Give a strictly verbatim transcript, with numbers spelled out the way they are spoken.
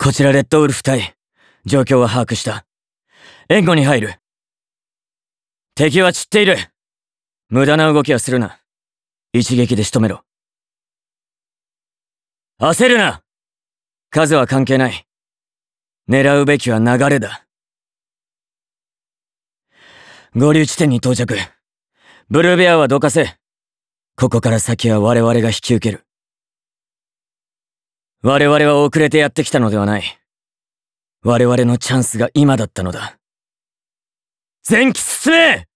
こちらレッドウルフ隊、状況は把握した。援護に入る。敵は散っている。無駄な動きはするな。一撃で仕留めろ。焦るな。数は関係ない。狙うべきは流れだ。合流地点に到着。ブルーベアはどかせ。ここから先は我々が引き受ける。我々は遅れてやってきたのではない。我々のチャンスが今だったのだ。前期進め！